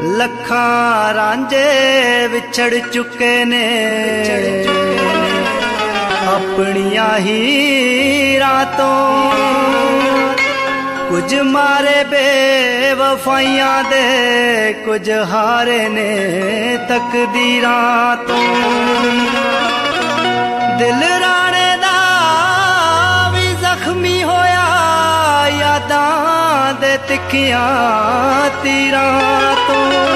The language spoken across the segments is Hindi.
लखा रांझे विछड़ चुके ने अपनिया ही रातों, कुछ मारे बेवफाइयां दे कुछ हारे ने तकदीरां तो। दिल राणे दा भी जख्मी होया यादां दे तिखियां तीरां तो।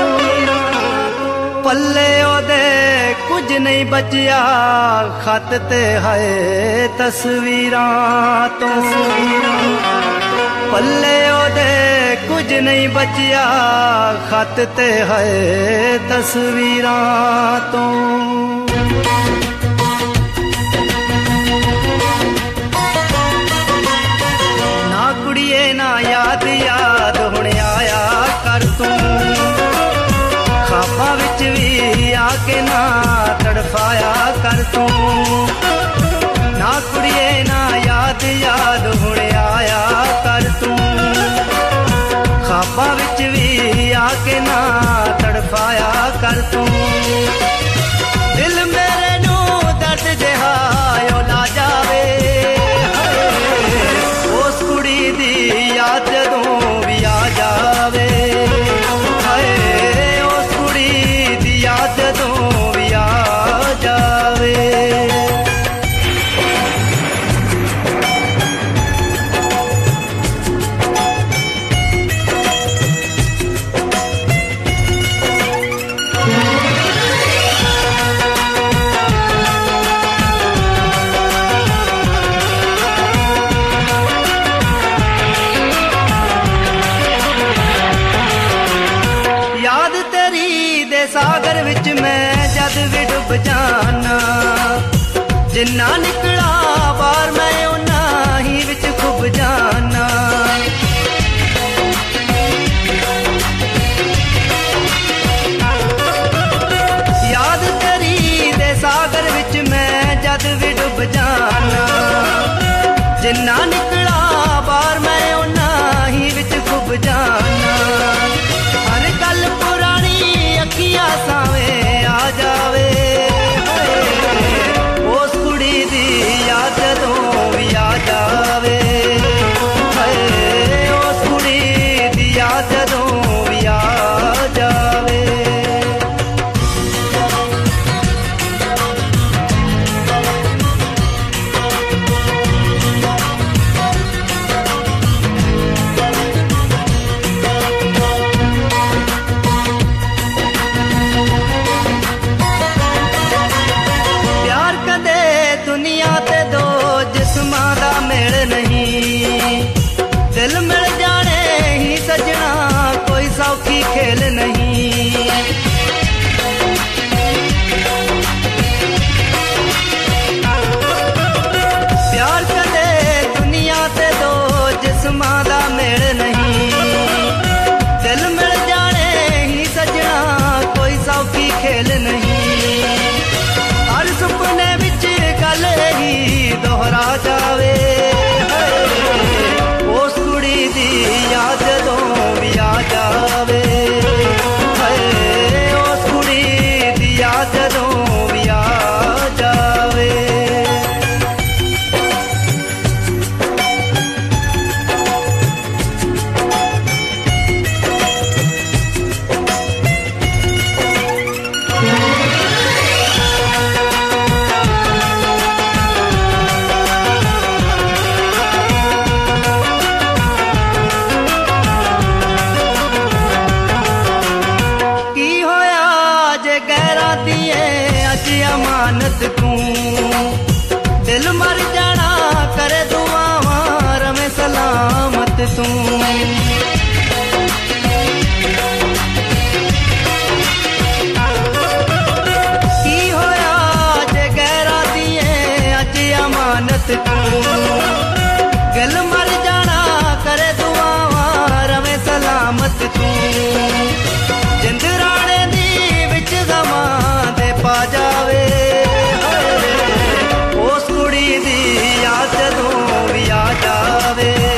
पल्ले ओदे कुछ नहीं बचिया खत ते है तस्वीरां तो। पल्ले ओदे कुछ नहीं बचिया खत ते है तस्वीरां तो। ना कुड़िए ना याद याद हुण आया कर तू, खाबा विच भी आके ना तड़फाया कर तू। ना कुड़िए ना याद याद हुण आया कर तू, खाबा विच भी आके ना तड़फाया कर तू। दिल मेरे नू दर्द जहायो ला जावे, उस कुड़ी दी याद जदों भी आ जावे। उस कुड़ी दी याद जदों भी आ जावे। सागर विच मैं जद भी डुब जाना, जिन्ना निकला बार मैं उन्ना ही विच खुब जाना। याद तेरी दे सागर विच मैं जद भी डुब जाना, जिन्ना निकला बार मैं उन्ना ही विच खुब जाना। हर गल पुरानी अखियां सावे आ जावे, उस कुड़ी दी याद जदों भी आ जावे। उस कुड़ी दी याद जदों भी आ जावे। दिल मिल जाने ही सजना कोई सौखी खेल नहीं। प्यार कदे दुनिया ते दो जिस्मां दा मेल नहीं। दिल मिल जाने ही सजना कोई सौखी खेल नहीं। हर सुपने विच गल ही दोहरा जावे, याद जदों भी आ जावे। उस कुड़ी दी याद जदों भी आ जावे। दिल मर जाना करे दुआवां रवे सलामत तू। की होया जे गैरा दिए अज अमानत तू। दिल मर जाना करे दुआवां रवे सलामत तू। जिंद राणे दी विच गवां दे पा जावे, उस कुड़ी दी याद जदों भी आ जावे।